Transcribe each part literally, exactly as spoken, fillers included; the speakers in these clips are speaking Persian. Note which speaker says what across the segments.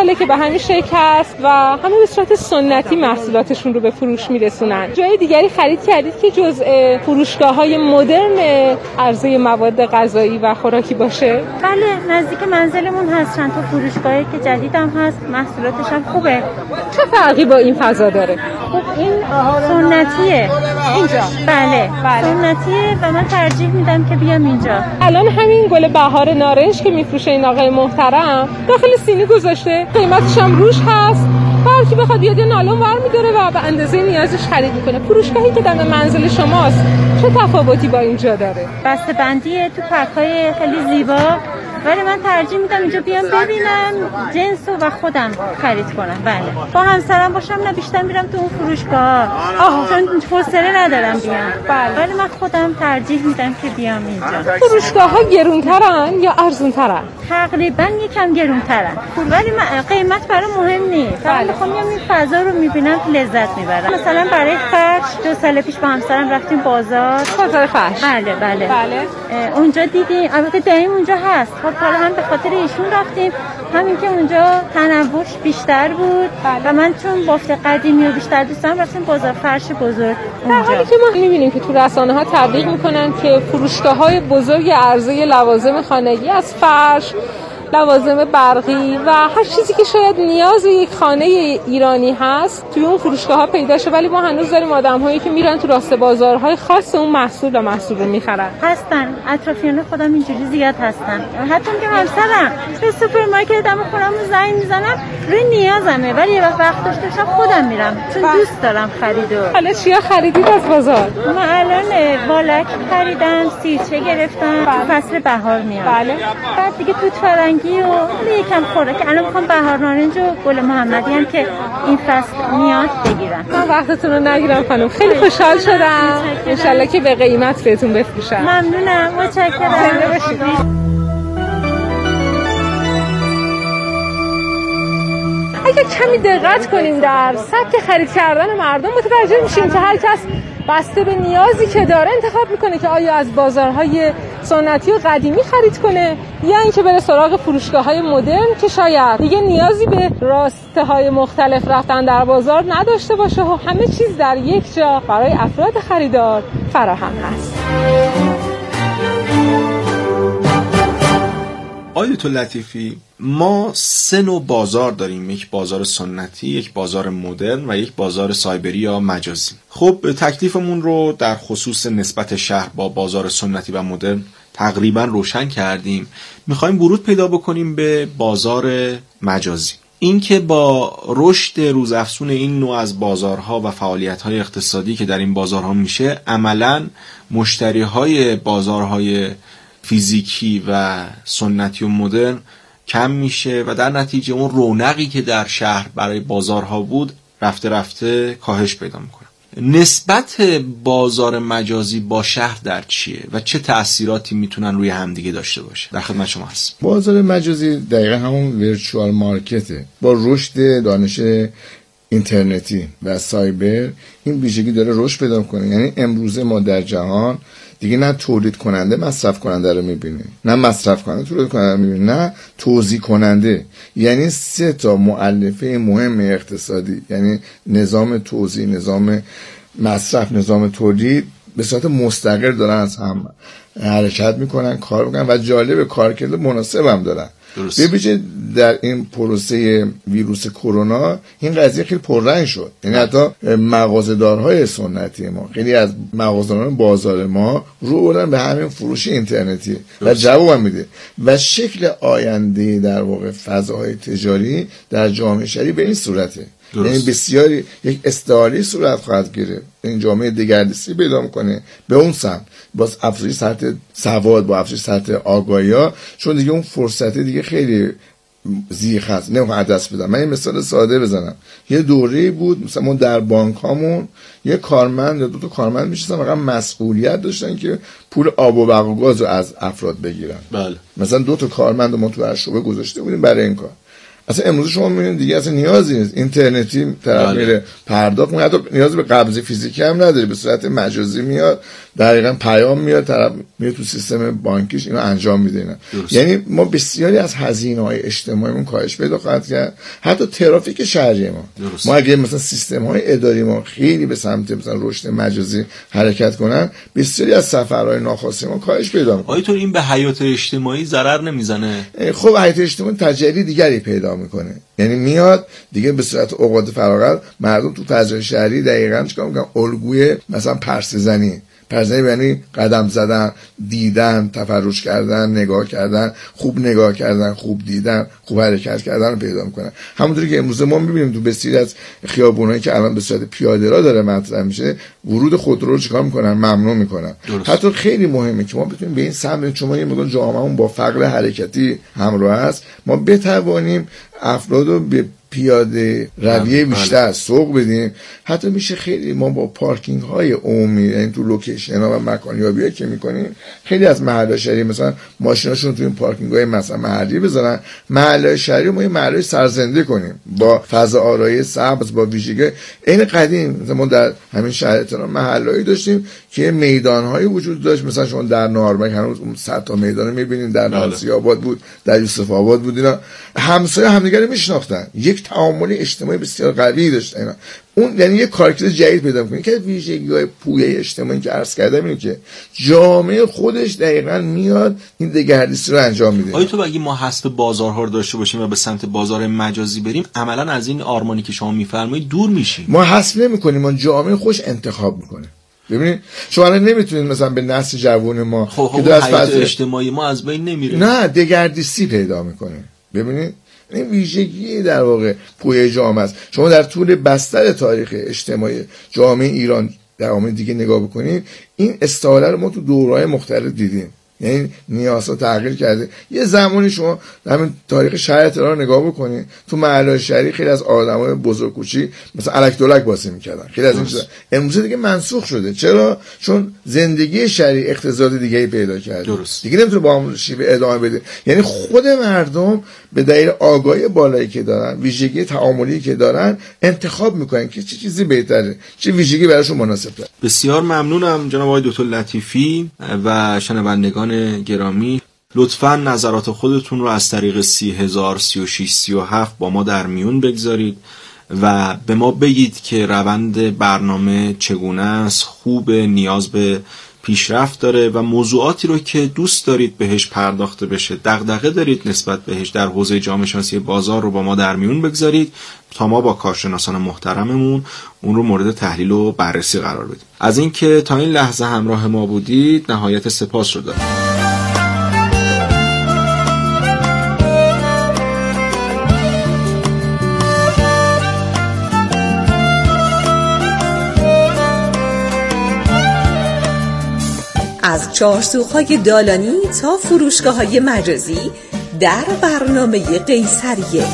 Speaker 1: ساله که به همین شکل هست و همه به صورت سنتی محصولاتشون رو به فروش میرسونن. جای دیگری خرید کردید که جزء فروشگاه‌های مدرن عرضه مواد غذایی و خوراکی باشه؟
Speaker 2: بله، نزدیک منزلمون هست چند تا فروشگاهی که جدیدم هست، محصولاتش هم خوبه.
Speaker 1: چه فرقی با این فضا داره؟
Speaker 2: خب این سنتیه اینجا. بله, بله. سنتیه و من ترجیح میدم که بیام اینجا.
Speaker 1: الان همین گل بهار نارنج که میفروشه این آقای محترم داخل سینی گذاشته، قیمتش هم روش هست. هر کی بخواد بیاد یه نالون ور می‌داره و به اندازه نیازش خرید میکنه. فروشگاهی که دم منزل شماست چه تفاوتی با اینجا داره؟
Speaker 2: بسته بندیه تو پک‌های خیلی زیبا، ولی من ترجیح میدم اینجا بیام ببینم جنس و خودم خرید کنم. بله، با همسرم باشم نه بیشتر میرم تو اون فروشگاه، آه چون حوصله ندارم بیام. بله، ولی من خودم ترجیح میدم که بیام اینجا.
Speaker 1: فروشگاه‌ها گرونترن یا ارزونترن؟
Speaker 2: تقریبا یکم گرونترن، ولی من قیمت برام مهم نیست. من میخوام این فضا رو میبینم که لذت میبرم. مثلا برای فرش دو سال پیش با همسرم رفتیم بازار
Speaker 1: بازار فرش.
Speaker 2: بله بله
Speaker 1: بله.
Speaker 2: اونجا دیدیم، البته دایم اونجا هست. خب حالا هم به خاطر ایشون رفتیم، همین که اونجا تنوعش بیشتر بود. بله. و من چون بافت قدیمی رو بیشتر دوست دارم رفتیم بازار فرش بزرگ اونجا.
Speaker 1: در حالی که ما میبینیم که تو رسانه ها تبلیغ میکنن که فروشگاه‌های بزرگ عرضه لوازم خانگی از فرش، لوازم برقی و هر چیزی که شاید نیاز یک خانه ایرانی هست توی اون فروشگاه‌ها پیدا شه، ولی ما هنوز داریم آدم‌هایی که میرن تو راست بازارهای خاص اون محصول و محصول رو میخرن.
Speaker 2: هستن اطرافیان خودم اینجوری زیاد هستن. حتی که همسرم به سوپرمارکت دم خونم زنگ میزنم روی نیازمه، ولی یه وقت داشته باشم خودم میرم چون بله. دوست دارم خریدو.
Speaker 1: حالا چیا خریدید از بازار؟
Speaker 2: من الان بالک خریدم، سیرچه گرفتم. بله. فصل بهار میاد. بله. بعد دیگه توت فرنگی و یکم خوره که الان میخوام بهار نارنج و گل محمدی هم که این فصل میاد بگیرم.
Speaker 1: من وقتتون رو نگیرم خانم، خیلی خوشحال شدم. انشالله که به قیمت بهتون بفروشم.
Speaker 2: ممنونم، متشکرم.
Speaker 1: زنده باشید. اگه کمی دقت کنیم در سبک خرید کردن مردم متوجه میشیم که هر کس بسته به نیازی که داره انتخاب میکنه که آیا از بازارهای سنتی و قدیمی خرید کنه یا اینکه بره سراغ فروشگاه‌های مدرن که شاید دیگه نیازی به راسته‌های مختلف رفتن در بازار نداشته باشه و همه چیز در یک جا برای افراد خریدار فراهم هست.
Speaker 3: آیت لطیفی، ما سه نوع بازار داریم، یک بازار سنتی، یک بازار مدرن و یک بازار سایبری یا مجازی. خب تکلیفمون رو در خصوص نسبت شهر با بازار سنتی و مدرن تقریبا روشن کردیم. میخوایم ورود پیدا بکنیم به بازار مجازی. این که با رشد روزافزون این نوع از بازارها و فعالیت‌های اقتصادی که در این بازارها میشه، عملاً مشتری‌های بازارهای فیزیکی و سنتی و مدرن کم میشه و در نتیجه اون رونقی که در شهر برای بازارها بود رفته رفته کاهش پیدا میکنه. نسبت بازار مجازی با شهر در چیه و چه تأثیراتی میتونن روی همدیگه داشته باشه؟ در خدمت شما هست.
Speaker 4: بازار مجازی دقیقا همون ورچوال مارکته. با رشد دانش اینترنتی و سایبر این ویژگی داره رشد پیدا میکنه. یعنی امروزه ما در جهان دیگه نه تولید کننده مصرف کننده رو میبینیم، نه مصرف کننده تولید کننده رو میبینیم، نه توزیع کننده. یعنی سه تا مؤلفه مهم اقتصادی، یعنی نظام توزیع، نظام مصرف، نظام تولید، به صورت مستقل دارن از هم حرکت میکنن، کار میکنن و جالب کارکرد مناسب هم دارن. به ویژه در این پروسه ویروس کرونا این قضیه خیلی پررنگ شد. یعنی حتی مغازه‌دارهای سنتی ما، خیلی از مغازه‌داران بازار ما رو بردن به همین فروش اینترنتی و جواب میده و شکل آینده در واقع فضاهای تجاری در جامعه شهری به این صورته. درست. یعنی بسیاری یک استعاری صورت خواهد گرفت. این جامعه دگردیسی پیدا میکنه به اون سمت، باز افزایش سطح سواد، با افزایش سطح آگاهی‌ها، چون دیگه اون فرصت دیگه خیلی زیخ هست، نمیخوام از دست بدم. من یه مثال ساده بزنم. یه دوره‌ای بود مثلا ما در بانکامون یه کارمند یا دو تا کارمند میشستن فقط مسئولیت داشتن که پول آب و برق و گاز رو از افراد بگیرن. بله. مثلا دو تا کارمند ما تو هر شعبه گذاشته بودیم برای این کار. اصلا امروز شما میبینید دیگه اصلا نیازی نیست، اینترنتی طرف میره پرداخت میکنه، حتی نیاز به قبض فیزیکی هم نداره، به صورت مجازی میاد دقیقاً پیام میاد، طرف میره تو سیستم بانکیش اینو انجام میده اینا. یعنی ما بسیاری از هزینه‌های اجتماعیمون کاهش پیدا خواهد کرد، حتی ترافیک شهری ما. درست. ما اگه مثلا سیستم‌های اداری ما خیلی به سمت مثلا رشد مجازی حرکت کنن، بسیاری از سفرهای ناخواسته ما کاهش پیدا می‌کنه.
Speaker 3: آیا تو این به حیات اجتماعی ضرر نمیزنه؟
Speaker 4: خب حیات اجتماعی تجلی دیگری پیدا میکنه، یعنی میاد دیگه به صورت اوقات فراغت مردم تو فضای شهری دقیقاً چیکار میکنن؟ الگوی مثلا پرسه زنی پرزنی یعنی قدم زدن، دیدن، تفرج کردن، نگاه کردن، خوب نگاه کردن، خوب دیدن، خوب حرکت کردن رو پیدا میکنن. همونطوری که امروز ما میبینیم تو بسیاری از خیابونایی که الان به صورت پیاده را داره مطرح میشه، ورود خودرو رو چیکار میکنن؟ ممنوع میکنن. درست. حتی خیلی مهمه که ما بتونیم به این سمت، چون ما یه مقدار جامعهمون با فقر حرکتی همراه است، ما بتوانیم افراد رو به پیاده رویه بیشتر سوق بدیم. حتی میشه خیلی ما با پارکینگ های عمومی، یعنی تو لوکیشن ها و مکانیابی که میکنیم، خیلی از محله شهری مثلا ماشیناشون تو این پارکینگ های مثلا محلی بذارن، محله شهری ما یه محله سرزنده کنیم با فضا آرایی سبز، با ویژگی این قدیم. مثلا ما در همین شهر تهران محلهایی داشتیم که میدان‌های وجود داشت، مثلا شما در نارمک هنوز اون صد تا میدان رو می‌بینید، در ناصری آباد بود، در یوسف آباد بود، اینا همسایه همدیگه رو میشناختن، یک تعامل اجتماعی بسیار قوی داشت اینا. اون یعنی یک کاراکتر جدید پیدا می‌کنه که ویژگی‌های پویه اجتماعی که عرض کردم اینه که جامعه خودش دقیقاً میاد این دگردیسی رو انجام میده.
Speaker 3: آیا تو اگه ما حسب بازارها رو داشته باشیم و به سمت بازار مجازی بریم، عملاً از این آرمانی که شما می‌فرمایید دور میشیم؟
Speaker 4: ما حسب نمی‌کنیم، ما جامعه خوش انتخاب می‌کنه. ببینید شما الان نمیتونید مثلا به نسل جوان ما
Speaker 3: خب خب که از فضای اجتماعی ما از بین نمیره،
Speaker 4: نه دگردیسی پیدا میکنه. ببینید این ویژگی در واقع پویه جامعه است. شما در طول بستر تاریخ اجتماعی جامعه ایران در عامل دیگه نگاه بکنید، این استحاله رو ما تو دوره‌های مختلف دیدیم، یعنی نیازها تغییر کرده. یه زمانی شما همین تاریخ شهر تهران نگاه بکنید، تو محله شهری خیلی از آدمای بزرگ کوچی مثلا الک دولک بازی میکردن، خیلی از این چیزا امروز دیگه منسوخ شده. چرا؟ چون زندگی شهری اقتصاد دیگه‌ای پیدا کرده. درست. دیگه نمیتونه با همون شیوه ادامه بده. یعنی خود مردم به دلیل آگاهی بالایی که دارن، ویژگی تعاملی که دارن، انتخاب میکنن که چه چیزی بهتره، چه ویژگی براشون مناسبه.
Speaker 3: بسیار ممنونم جناب آقای دکتر لطیفی و شنوندگان گرامی. لطفاً نظرات خودتون رو از طریق سی هزار سی و شش سی و هفت با ما در میون بگذارید و به ما بگید که روند برنامه چگونه است، خوب، نیاز به پیشرفت داره و موضوعاتی رو که دوست دارید بهش پرداخته بشه، دغدغه دارید نسبت بهش در حوزه جامعه شناسی بازار رو با ما در میون بگذارید تا ما با کارشناسان محترممون اون رو مورد تحلیل و بررسی قرار بدیم. از اینکه تا این لحظه همراه ما بودید نهایت سپاس رو دارم.
Speaker 5: از چهارسوهای دالانی تا فروشگاه‌های مجازی در برنامه قیصریه.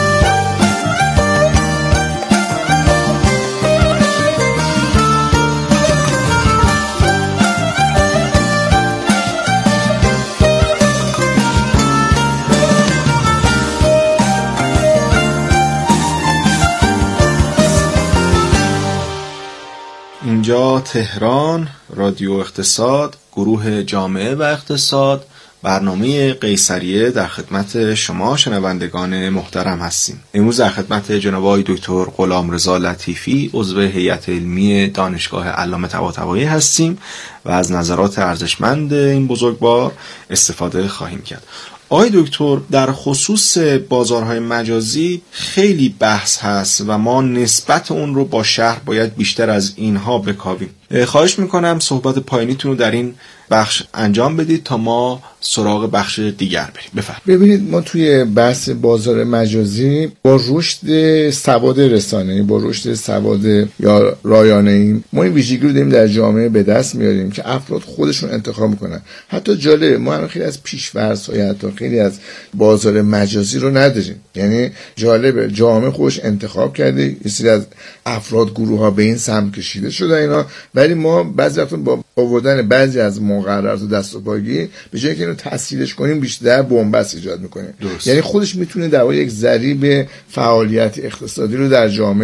Speaker 3: اینجا تهران، رادیو اقتصاد، گروه جامعه و اقتصاد، برنامه قیصریه در خدمت شما شنوندگان محترم هستیم. امروز در خدمت جناب آقای دکتر غلامرضا لطیفی عضو هیئت علمی دانشگاه علامه طباطبایی هستیم و از نظرات ارزشمند این بزرگوار استفاده خواهیم کرد. آقای دکتر، در خصوص بازارهای مجازی خیلی بحث هست و ما نسبت اون رو با شهر باید بیشتر از اینها بکاویم. خواهش میکنم صحبت پایینیتون رو در این بخش انجام بدید تا ما سراغ بخش دیگر بریم. بفرمایید.
Speaker 4: ببینید ما توی بحث بازار مجازی با رشد سواد رسانه‌ای، با رشد سواد یا رایانه‌ای، ما این ویژگی رو داریم در جامعه به دست میاریم که افراد خودشون انتخاب میکنن. حتی جالب ما هم خیلی از پیش‌فرض‌های حتی خیلی از بازار مجازی رو نداریم. یعنی جالبه جامعه خودش انتخاب کرده، یه سری از افراد گروه‌ها به این سمت کشیده شده اینا، ولی ما بعضی وقتا با آوردن بعضی از مقررات و دست و پاگی به جای که اینو تسهیلش کنیم بیشتر بنبست ایجاد میکنه. یعنی خودش میتونه در واقع یک ضریب فعالیت اقتصادی رو در جامعه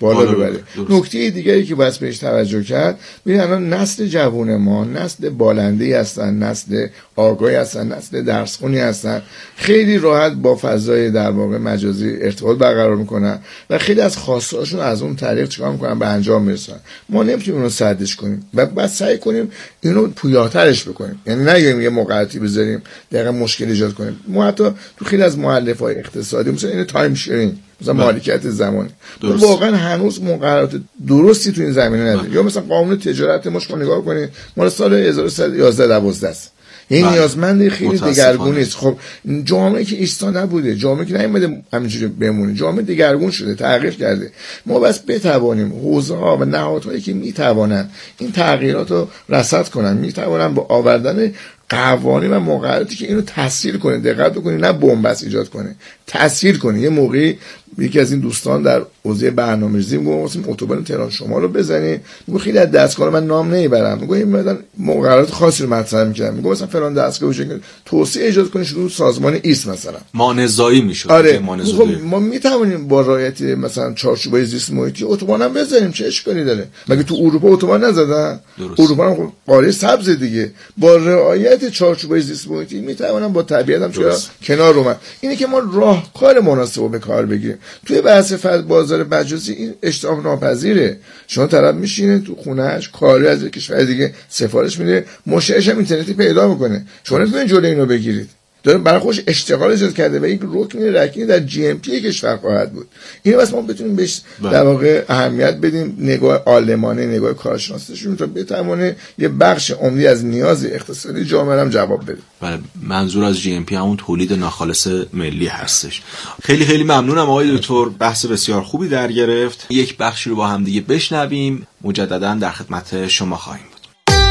Speaker 4: بالا ببره. نکته دیگری که باید بهش توجه کرد، ببین الان نسل جوان ما نسل بالنده‌ای هستن، نسل آگاهی هستن، نسل درسخونی هستن، خیلی راحت با فضای در واقع مجازی ارتباط برقرار میکنن و خیلی از خواستهاشون از اون طریق چیکار میکنن به انجام میرسن. ما نمیتونیم اونو سدش کنیم و بعد سعی کنیم اینو پویاترش بکنیم، یعنی نگیم یه موقعیتی بذاریم دقیقاً مشکل ایجاد کنیم. ما حتی تو خیلی از مؤلفه‌های اقتصادی مثلا این تایم شیرینگ، مثلا مالکیت زمانی، واقعا هنوز مقررات درستی تو این زمینه نداره. یا مثلا قانون تجارت ما شما نگاه کنید مال سال هزار و سیصد و یازده دوازده است. این نیازمند خیلی دگرگونی است. خب جامعه که ایستا نبوده، جامعه که نمیده همینجوری بمونه، جامعه دگرگون شده، تغییر کرده. ما بس بتوانیم حوزه‌ها و نهادهایی که میتوانند این تغییرات رو رصد کنن، میتوانند با آوردن قوانین و مقرراتی که اینو تسهیل کنه، دقت بکنید، نه بنبست ایجاد کنه، تسهیل کنه. یه موقعی یکی از این دوستان در حوزه برنامه‌ریزی میگه واسه اتوبان تهران شمال رو بزنید، میگه خیلی از دستگاه من نام نمیبرم، میگه این مثلا مقررات خاصی رو مطرح می‌کنم، میگه مثلا فلان دستگاه بشه توسعه ایجاد کنه شروع سازمان ایست مثلا
Speaker 3: مانزایی میشه.
Speaker 4: آره ما میتونیم با رعایت مثلا چارچوبای زیست محیطی اتوبان هم بزنیم، چه اشکالی داره؟ مگه تو اروپا اتوبان نزدن؟ اروپا هم قاره سبز دیگه، با رعایت چارچوبای زیست محیطی میتونن با طبیعت هم کنار اومد. اینه که ما راهکار مناسب رو به کار بگیریم. توی بحث بازار مجازی این اشتباه ناپذیره. شما طرف میشینه تو خونه‌اش، کاری از کشور دیگه سفارش میده، مشتریش هم اینترنتی پیدا میکنه. شما نمیتونید جلوی اینو بگیرید. داره برای خودش اشتغال ایجاد کرده و یک رکن رکنی در جی ام پی کشور خواهد بود. اینو بس ما بتونیم بهش در واقع اهمیت بدیم، نگاه عالمانه، نگاه کارشناسیشون تا بتونه یه بخش عمدی از نیاز اقتصادی جامعه هم جواب بده.
Speaker 3: بله، منظور از جی ام پی همون تولید ناخالص ملی هستش. خیلی خیلی ممنونم آقای دکتر، بحث بسیار خوبی در گرفت. یک بخشی رو با هم دیگه بشنویم، مجددا در خدمت شما خواهیم بود.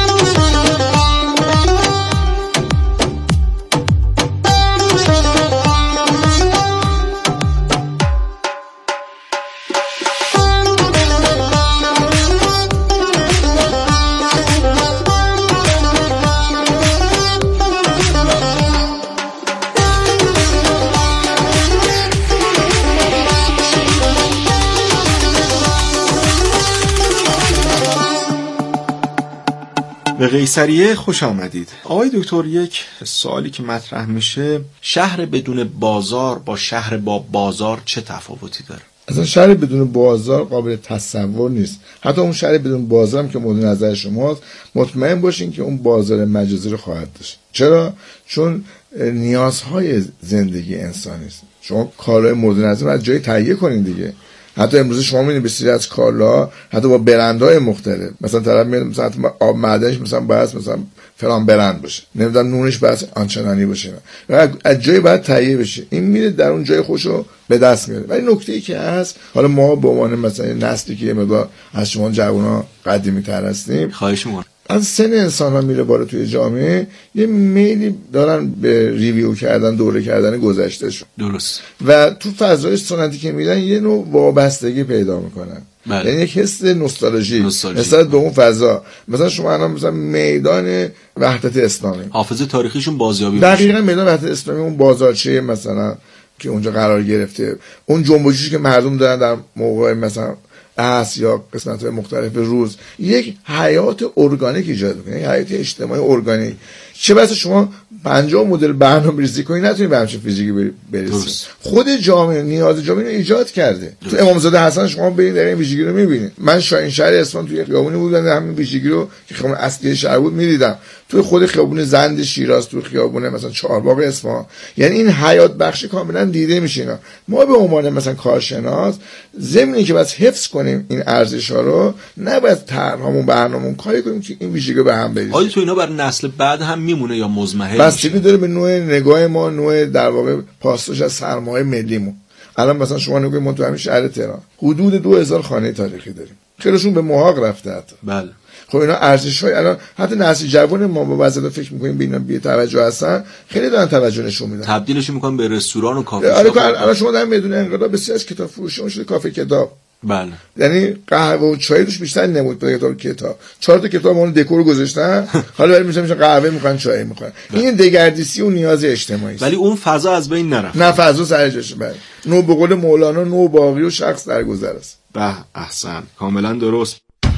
Speaker 3: به قیصریه خوش آمدید. آقای دکتر، یک سوالی که مطرح میشه، شهر بدون بازار با شهر با بازار چه تفاوتی داره؟
Speaker 4: اصلا شهر بدون بازار قابل تصور نیست. حتی اون شهر بدون بازار هم که مورد نظر شماست، مطمئن باشین که اون بازار مجازی رو خواهد داشت. چرا؟ چون نیازهای زندگی انسانی است. شما کالای مورد نظر از جایی تهیه کنین دیگه. حتی امروز شما می‌بینید بسیاری از کالاها حتی با برندهای مختلف، مثلا طرف میاد مثلا آب معدنش مثلا باید مثلا فلان برند باشه، نمیدونم نونش باید آنچنانی باشه و از جایی باید تهیه بشه، این میره در اون جای خوشو به دست میاره. ولی نکته‌ای که هست، حالا ما به عنوان مثلا نسلی که مقدار از شما جوونا قدیمی‌تر هستیم،
Speaker 3: خواهش می‌کنم،
Speaker 4: از سن انسان ها میره بالا توی جامعه، یه میلی دارن به ریویو کردن، دوره کردن گذشته شون.
Speaker 3: درست.
Speaker 4: و تو فضای سنتی که میدن یه نوع وابستگی پیدا میکنن. بله. یعنی یک حس نوستالژی نسبت به اون فضا. مثلا شما الان مثلا میدان وحدت اسلامی،
Speaker 3: حافظه تاریخیشون بازیابی
Speaker 4: میشه. دقیقاً میدان وحدت اسلامی، اون بازارچه مثلا که اونجا قرار گرفته، اون جنبشی که مردم دارن در موقع مثلا اس یا قسمت‌های مختلف روز، یک حیات ارگانیک ایجاد می‌کنه، یک حیات اجتماعی ارگانیک. چه بسا شما پنجاه مدل برنامه‌ریزی کنی نتونی به همچین فیزیکی برسی. خود جامعه نیاز جامعه رو ایجاد کرده. درست. تو امامزاده حسن شما برید در این ویژگی رو می‌بینید. من شاهین شهر اصفهان توی خیابونی بودم، همین ویژگی رو که خیابون اصلی شهر بود می‌دیدم. توی خود خیابون زند شیراز، توی خیابون مثلا چهارباغ اصفهان، یعنی این حیات بخشی کاملا دیده میشه. اینا ما به عنوان مثلا کارشناس ضمن که بس حفظ کنیم این ارزش‌ها رو، نباید طرحمون برنامه‌مون کاری کنیم که این ویژگی به هم بریزه.
Speaker 3: آیا تو اینا برای نسل بعد هم میمونه یا مزمحل
Speaker 4: میشه؟ بستگی داره به نوع نگاه ما، نوع در واقع پاسداش از سرمایه ملیمون. الان مثلا شما نگاه ما تو همین شهر تهران حدود دو هزار خانه تاریخی داریم، خیلیشون به محاق رفته حتی.
Speaker 3: بله.
Speaker 4: خب اینا ارزش‌های الان حتی نسل جوان ما با وضعیت فکر می‌کنیم به اینا بی توجه هستن، خیلی دارن توجه نشون میدن،
Speaker 3: تبدیلش می‌کنن به رستوران و کافه.
Speaker 4: آره الان شما در میدون انقلاب بسیار از کتاب فروشی‌ها شده کافه کتاب.
Speaker 3: بله.
Speaker 4: یعنی قهوه و چای روش بیشتر نمود تا کتاب کتاب چهار تا کتاب اون دکور گذاشتن، حالا بریم میشن قهوه میخوان چای میخوان. این دگردیسی و نیاز اجتماعی است.
Speaker 3: ولی اون فضا از بین نرفت.
Speaker 4: نه فضا سر جاشه. بله. نو به قول مولانا نو باقی و شخص درگذر است.
Speaker 3: به احسن، کاملا درست.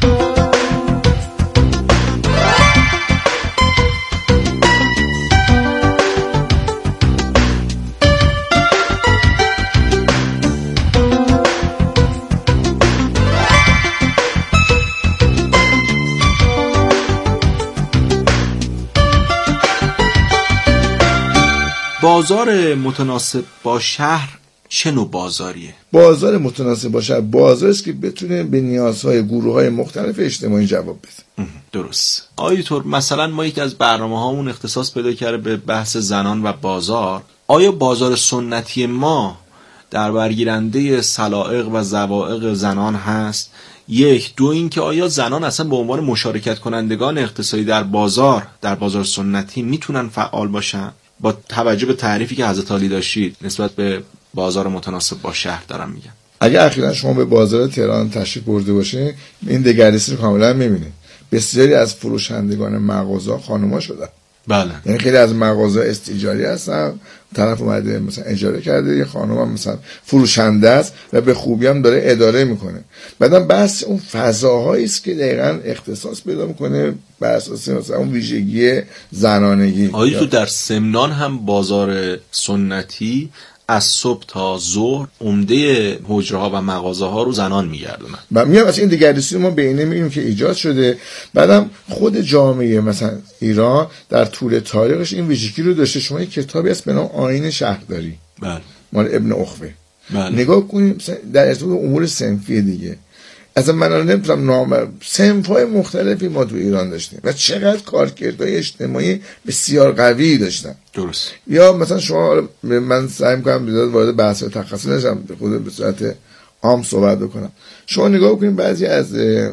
Speaker 3: بازار متناسب با شهر چه نوع بازاریه؟
Speaker 4: بازار متناسب با شهر بازاری است که بتونه به نیازهای گروه‌های مختلف اجتماعی جواب بده.
Speaker 3: درست. آیتور مثلا ما یکی از برنامه‌هامون اختصاص پیدا کرده به بحث زنان و بازار. آیا بازار سنتی ما در برگیرنده سلائق و ذوائق زنان هست؟ یک دو این که آیا زنان اصلا به عنوان مشارکت کنندگان اقتصادی در بازار در بازار سنتی میتونن فعال باشن؟ با توجه به تعریفی که حضرت علی داشتید نسبت به بازار متناسب با شهر دارم میگم.
Speaker 4: اگر اخیراً شما به بازار تهران تشریف برده باشه این دگردیسی رو کاملا میبینید. بسیاری از فروشندگان مغازه خانم‌ها شدن.
Speaker 3: بله.
Speaker 4: یعنی خیلی از مغازه استیجاری هستن، طرف اومده مثلا اجاره کرده، یه خانم هم مثلا فروشنده است و به خوبی هم داره اداره میکنه. بعدم بحث اون فضاهایی است که دقیقاً اختصاص پیدا میکنه بر اساس مثلا اون ویژگی زنانگی.
Speaker 3: آیا تو در سمنان هم بازار سنتی از صبح تا ظهر عمده حجره ها و مغازه ها رو زنان میگردونن؟
Speaker 4: و میگم از این دگردیسی ما بینه میگیم که ایجاد شده. بعدم خود جامعه مثلا ایران در طول تاریخش این ویژگی رو داشته. شما یک کتابی هست به نام آیین شهرداری،
Speaker 3: بله،
Speaker 4: مال ابن اخوه،
Speaker 3: بله.
Speaker 4: نگاه کنیم در ارتباط امور صنفی دیگه. اصلا من الان نمیتونم نام صنف‌های مختلفی ما تو ایران داشتیم و چقدر کارکردهای اجتماعی بسیار قوی داشتن.
Speaker 3: درست.
Speaker 4: یا مثلا شما، من سعی می‌کنم بیشتر وارد بحث تخصصی نشم، خود به صورت عام صحبت بکنم. شما نگاه کنید بعضی از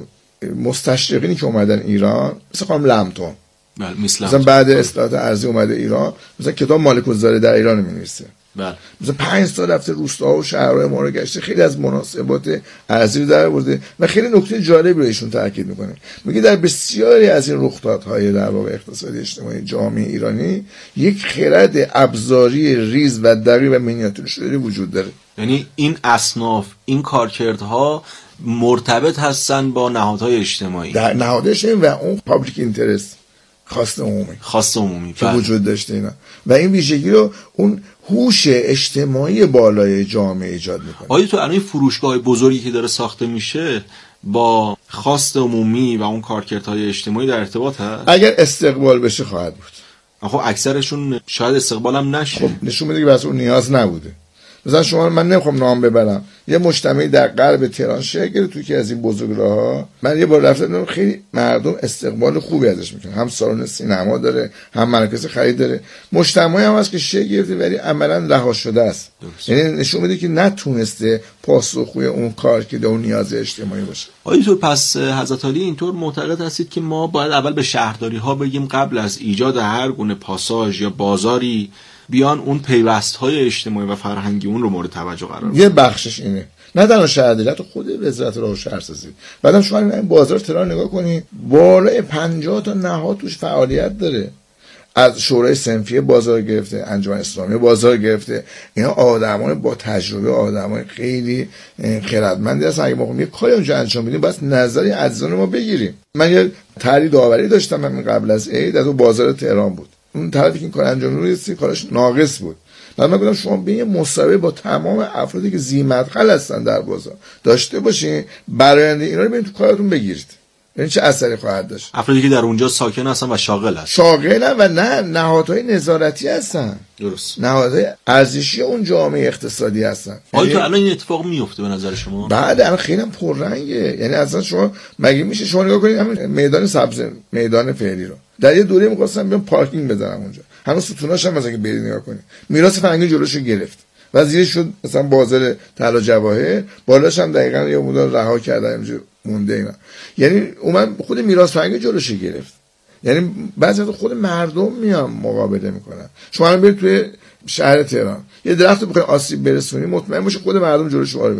Speaker 4: مستشرقینی که اومدن ایران مثلا خانم لمتون،
Speaker 3: بله،
Speaker 4: مثلا بعد اصلاحات ارضی اومده ایران، مثلا کتاب مالک الزاره در ایران می‌نویسه.
Speaker 3: بله. مثلا
Speaker 4: پنج سال رفته روستاها و شهرهای ما رو گشته، خیلی از مناسبات ارضی رو در آورده و خیلی نکته جالبی رو ایشون تاکید میکنه. میگه در بسیاری از این رخدادهای در واقع اقتصادی اجتماعی جامعه ایرانی یک خرد ابزاری ریز و دقیق و مینیاتور شده وجود داره.
Speaker 3: یعنی این اصناف، این کارکردها مرتبط هستن با نهادهای اجتماعی،
Speaker 4: در نهادش و اون پابلیک اینترست، خواست عمومی
Speaker 3: خواست عمومی
Speaker 4: که وجود داشته اینا و این ویژگی رو اون هوش اجتماعی بالای جامعه ایجاد میکنه.
Speaker 3: آیا تو الان فروشگاه بزرگی که داره ساخته میشه با خواست عمومی و اون کارکردهای اجتماعی در ارتباط هست؟
Speaker 4: اگر استقبال بشه خواهد بود.
Speaker 3: خب اکثرشون شاید استقبال هم نشه.
Speaker 4: خب نشون میده که واسه اون نیاز نبوده. مثلا شما، من نمیخوام نام ببرم، یه مجتمعی در غرب تهران شکل گرفت توی که از این بزرگراه‌ها، من یه بار رفتم خیلی مردم استقبال خوبی ازش میکنن، هم سالن سینما داره، هم مرکز خرید داره، مجتمعی هم هست که شکل گرفته ولی عملاً رها شده است. یعنی نشون میده که نتونسته پاسخگوی اون کار که اون نیاز اجتماعی باشه.
Speaker 3: آیا تو پس حضرت علی اینطور معتقد هستید که ما باید اول به شهرداری ها بگیم قبل از ایجاد هر گونه پاساژ یا بازاری بیان اون پیوست‌های اجتماعی و فرهنگی اون رو مورد توجه قرار بدن؟
Speaker 4: یه بخشش اینه، نه تنها شهرداری، خود وزارت راه و شهرسازی. بعدم شما این بازار تهران نگاه کنید، بالای پنجاه تا نهاد توش فعالیت داره، از شورای صنفی بازار گرفته، انجمن اسلامی بازار گرفته. اینا آدمای با تجربه، آدمای خیلی خردمندی هستن. اگه ما خواهیم یه کاری اونجا انجام بدیم باید نظری عزیزان ما بگیریم. من یه طرح داوری داشتم من قبل از عید از اون بازار تهران بود، اون طرفی که این کار انجام می‌داد کارش ناقص بود. بعد من گفتم شما به یه مصاحبه با تمام افرادی که ذی‌مدخل هستن در بازار داشته باشین، برآینده اینا رو برید تو کارتون بگیرید، این چه اثری خواهد داشت.
Speaker 3: افرادی که در اونجا ساکن هستن و شاغل هستن،
Speaker 4: شاغلن و نه نهادهای نظارتی هستن،
Speaker 3: درست،
Speaker 4: نهادهای ارزشی اون جامعه اقتصادی هستن.
Speaker 3: آیا تو الان این اتفاق میفته به نظر شما؟
Speaker 4: بعد الان خیلی پررنگه. یعنی اصلا شما مگه میشه شما نگاه کنید همین میدان سبز، میدان فعلی رو در یه دوره می‌خواستم بیام پارکینگ بزنم اونجا، هنوز ستوناش هم مثلا که برید نگاه کنید میراث فرهنگی جلوشو گرفت و زیرش شد مثلا بازار طلا جواهر، بالاش هم دقیقاً یه مدل رها کردن اینجا مونده اینا. یعنی اومد خود میراث فرهنگی جلوشو گرفت. یعنی بعضی وقت خود مردم میان مقابله میکنن. شما الان برید توی شهر تهران یه درخت بخواید آسیب برسونی، مطمئن باشه خود مردم جلوش رو میگیره.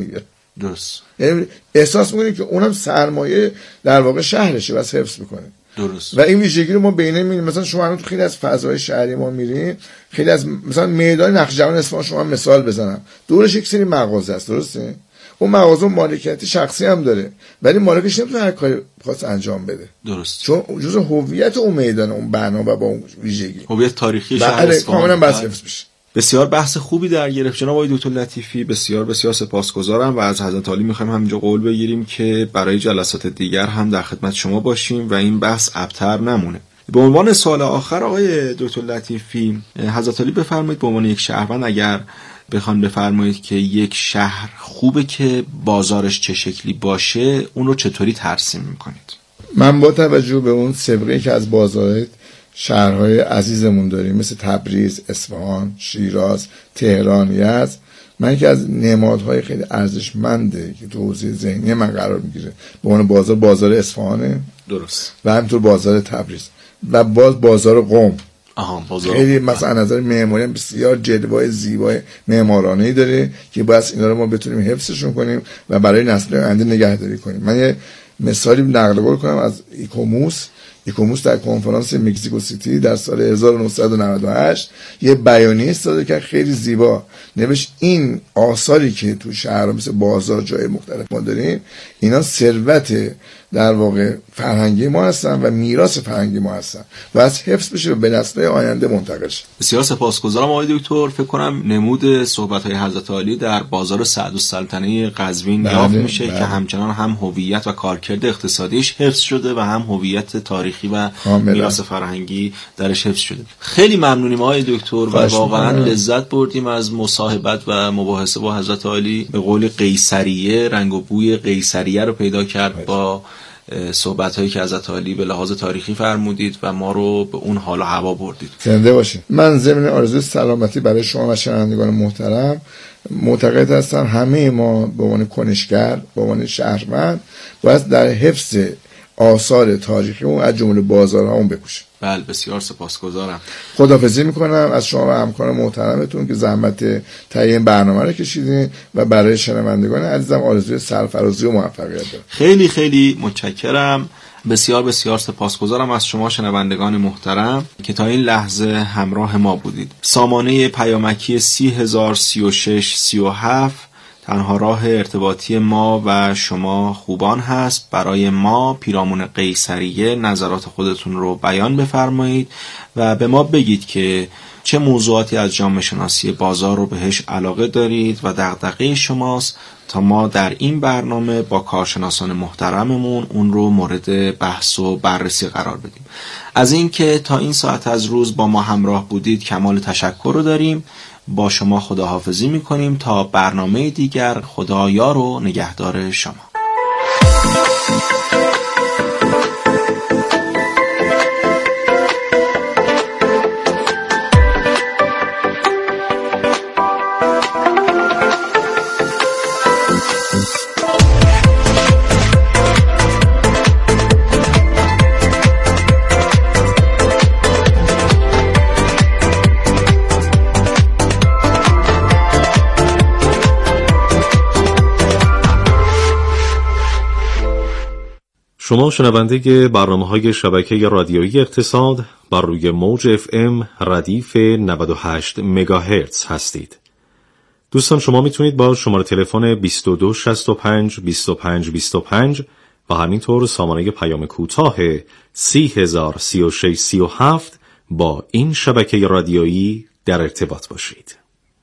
Speaker 3: درست.
Speaker 4: یعنی احساس میکنیم که اونم سرمایه در واقع شهرشه بس حفظ میکنه.
Speaker 3: درست.
Speaker 4: و این ویژگی رو ما بینه می‌بینیم. مثلا شما الان تو خیلی از فضای شهری ما میرین، خیلی از مثلا میدان نقش‌جهان اصفهان شما مثال بزنم، دورش یک سری مغازه است، درسته؟ اون مغازه مالکیت شخصی هم داره، ولی مالکش نمیتونه هر کاری خاص انجام بده.
Speaker 3: درست.
Speaker 4: چون جزء هویت اون میدان، اون بنا و با اون ویژگی
Speaker 3: هویت تاریخی شهر اصفهان
Speaker 4: کاملا بس حفظ بشه.
Speaker 3: بسیار بحث خوبی در گرفت جناب آقای دکتر لطیفی، بسیار بسیار سپاسگزارم و از حضرت عالی میخوایم همینجا قول بگیریم که برای جلسات دیگر هم در خدمت شما باشیم و این بحث ابتر نمونه. به عنوان سوال آخر آقای دکتر لطیفی، حضرت عالی بفرمایید به عنوان یک شهروند اگر بخوان بفرمایید که یک شهر خوبه که بازارش چه شکلی باشه، اون رو چطوری ترسیم میکنید؟
Speaker 4: من با توجه به اون سابقه که از بازار شهرهای عزیزمون داریم مثل تبریز، اصفهان، شیراز، تهران، یزد، من که از نمادهای خیلی ارزشمنده که تو حوزه ذهنی من قرار میگیره به عنوان بازار بازار اصفهانه،
Speaker 3: درست،
Speaker 4: و همینطور بازار تبریز و باز بازار قم.
Speaker 3: آها، بازار
Speaker 4: خیلی مثلا از نظر معماری بسیار جلوه‌های زیبای معمارانه‌ای داره که باید اینا رو ما بتونیم حفظشون کنیم و برای نسل آینده نگهداری کنیم. من یه مثالی نقل قول کنم از ایکوموس. ایکوموس در کنفرانس مکزیکو سیتی در سال هزار و نهصد و نود و هشت یه بیانیه استفاده کرد خیلی زیبا، نوشت این آثاری که تو شهرها مثل بازار جای مختلف ما داریم، اینا ثروت در واقع فرهنگی ما هستن و میراث فرهنگی ما هستن و از حفظ بشه و به نسل‌های آینده منتقل شه.
Speaker 3: بسیار سپاسگزارم آقای دکتر. فکر کنم نمود صحبت‌های حضرت عالی در بازار سعدالسلطنه قزوین یافت میشه بله. که همچنان هم هویت و کارکرد اقتصادیش حفظ شده و هم هویت تاریخی و میراث فرهنگی درش حفظ شده. خیلی ممنونیم آقای دکتر و واقعا لذت بردیم از مصاحبت و مباحثه با حضرت عالی. به قول قیصریه، رنگ و بوی قیصریه رو پیدا کرد باید. با صحبت هایی که حضرت عالی به لحاظ تاریخی فرمودید و ما رو به اون حال و هوا بردید.
Speaker 4: زنده باشید. من ضمن آرزوی سلامتی برای شما و شنوندگان محترم معتقد هستم همه ما به عنوان کنشگر، به عنوان شهروند باید در حفظ آثار تاریخی اون از جمله بازارها اون بکوشیم.
Speaker 3: بله، بسیار سپاسگزارم.
Speaker 4: خداحافظی میکنم از شما و همکار محترمتون که زحمت تهیه برنامه رو کشیدین و برای شنوندگان عزیزم آرزوی سرفرازی و موفقیت دارم.
Speaker 3: خیلی خیلی متشکرم. بسیار بسیار سپاسگزارم از شما شنوندگان محترم که تا این لحظه همراه ما بودید. سامانه پیامکی سی هزار سی و شش سی و هفت تنها راه ارتباطی ما و شما خوبان هست. برای ما پیرامون قیصریه نظرات خودتون رو بیان بفرمایید و به ما بگید که چه موضوعاتی از جامعه شناسی بازار رو بهش علاقه دارید و دغدغه شماست تا ما در این برنامه با کارشناسان محترممون اون رو مورد بحث و بررسی قرار بدیم. از اینکه تا این ساعت از روز با ما همراه بودید کمال تشکر رو داریم. با شما خداحافظی میکنیم تا برنامه دیگر. خدایا رو نگهدار شما.
Speaker 6: شما شنونده برنامه‌های شبکه رادیویی اقتصاد بر روی موج اف ام ردیف نود و هشت مگاهرتز هستید. دوستان شما میتونید با شماره تلفن بیست و دو شصت و پنج بیست و پنج بیست و پنج و همینطور سامانه پیام کوتاه سی هزار سی و شش سی و هفت با این شبکه رادیویی در ارتباط باشید.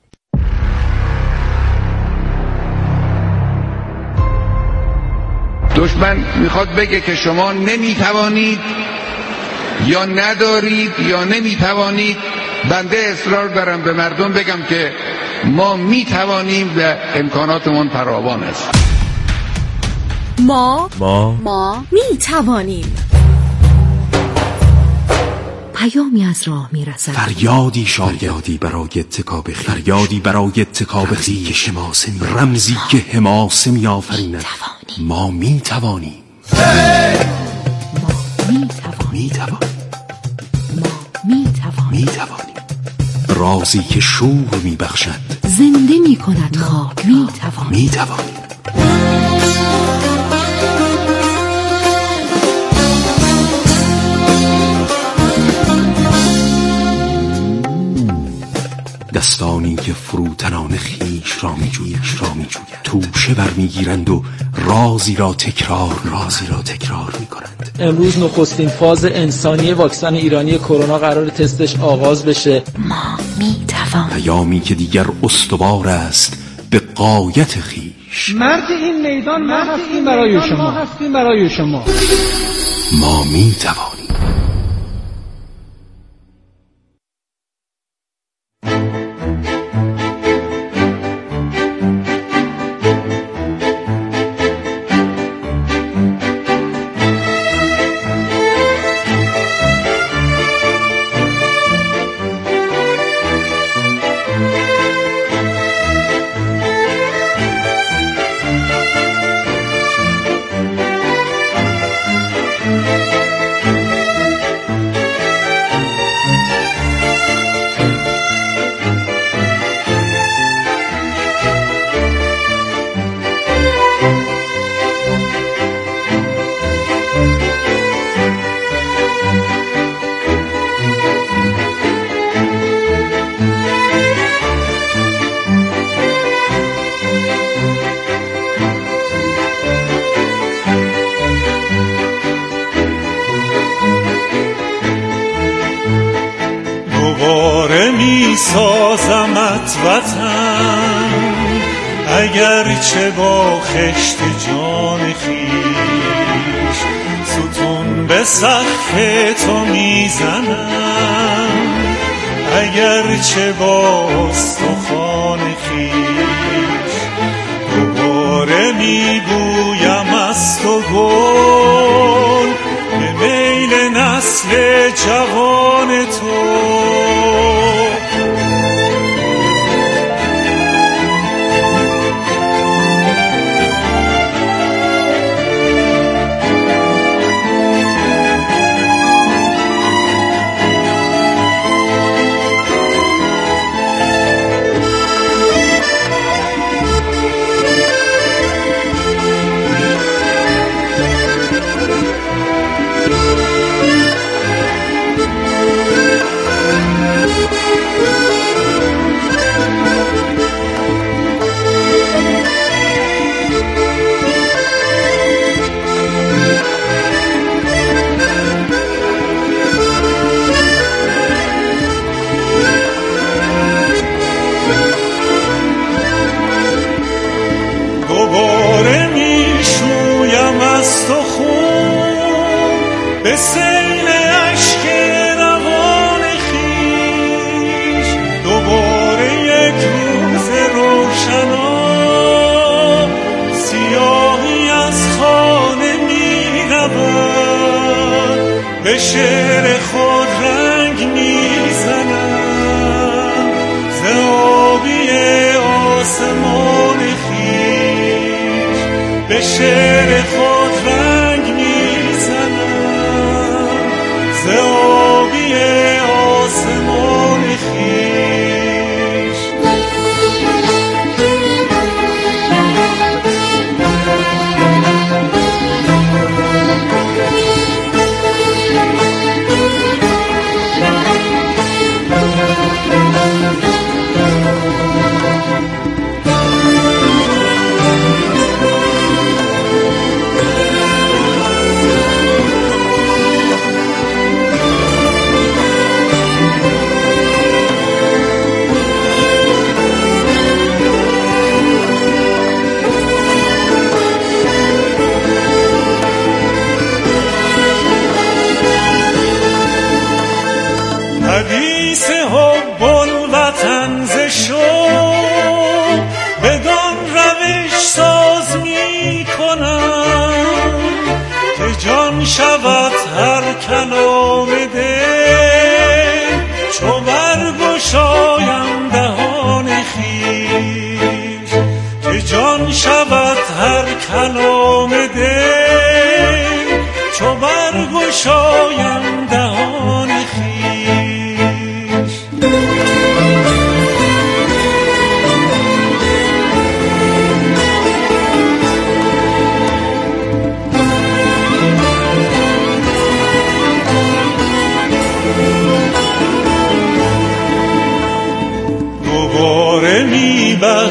Speaker 7: دشمن میخواد بگه که شما نمیتوانید یا ندارید یا نمیتوانید. بنده اصرار دارم به مردم بگم که ما میتوانیم و امکاناتمون فراوان است.
Speaker 5: ما
Speaker 6: ما
Speaker 5: ما میتوانیم. پیامی از راه میرسد.
Speaker 8: فریادی شاید برای اتکاب خیش، فریادی برای اتکاب خیش، رمزی که حماسه می آفریند. ما می توانیم.
Speaker 5: ما می توانیم.
Speaker 8: می توانیم.
Speaker 5: ما می توانیم.
Speaker 8: می توانیم. رازی که شور می بخشد،
Speaker 5: زنده می کند خاک. می توانیم.
Speaker 8: می توانیم. دستانی که فروتنان خیش را می جوید را می جوید توشه برمیگیرند و رازی را تکرار رازی را تکرار می کنند.
Speaker 9: امروز نخستین فاز انسانی واکسن ایرانی کرونا قرار تستش آغاز بشه.
Speaker 5: ما می توانیم.
Speaker 8: پیامی که دیگر استوار است به غایت خیش.
Speaker 9: مرد این میدان ما هستیم برای شما هستیم برای شما
Speaker 8: ما می توانیم.
Speaker 10: سازمت وطن اگرچه با خشت جان خیش ستون به سقف تو میزنم اگرچه با استخوان خیش دوباره میگویم از تو گل به میل نسل جوان تو به سیل عشق روان خیش دوباره یک روز روشنا سیاهی از خانه می رود به شعر خود رنگ می زنم ز آبی آسمان خیش به شعر خود رنگ می زنم ز آبی آسمان خیش حدیث حب الوطن ز شوق بدان روش ساز می کنم که جان شود هر کلام دل چو برگشایم دهان خویش که جان شود هر کلام دل چو برگشایم دهان خویش.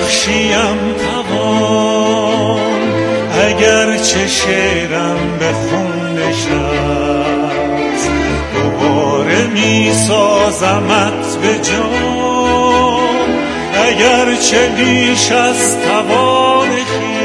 Speaker 10: ببخشیم توان، اگر چه شعرم به خون نشست، دوباره می سازمت به جان، اگر چه بیش از توان خویش.